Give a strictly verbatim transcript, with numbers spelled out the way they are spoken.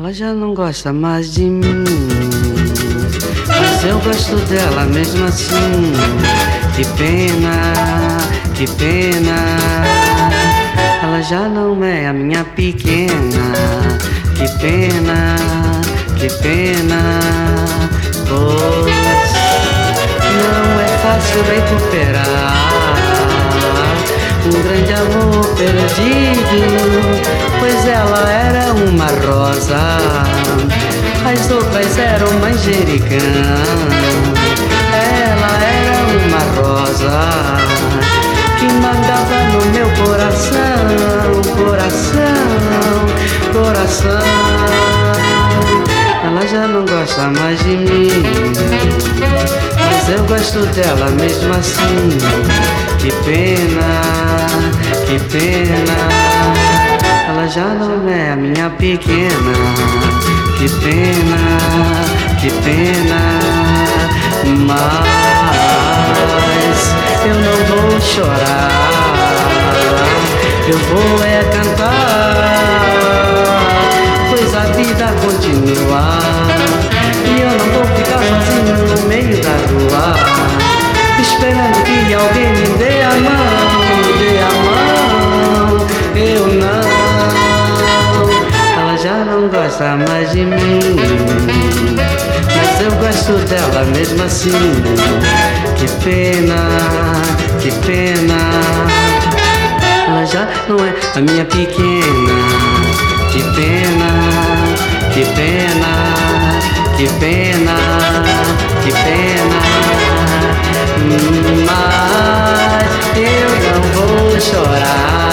Ela já não gosta mais de mim, mas eu gosto dela mesmo assim. Que pena, que pena. Ela já não é a minha pequena. Que pena, que pena. Pois não é fácil recuperar um grande amor perdido, pois ela era uma rosa, as outras eram manjericão. Ela era uma rosa que mandava no meu coração, coração, coração. Ela já não gosta mais de mim, mas eu gosto dela mesmo assim. Que pena, que pena. Ela já não é a minha pequena. Que pena, que pena. Mas eu não vou chorar, eu vou é cantar, pois a vida continua e eu não vou ficar sozinho no meio da rua, esperando que alguém me dê a mão, me dê a mão. Eu não. Ela já não gosta mais de mim, mas eu gosto dela mesmo assim. Que pena, que pena. Ela já não é a minha pequena. Que pena, que pena, que pena, que pena. Mas eu não vou chorar,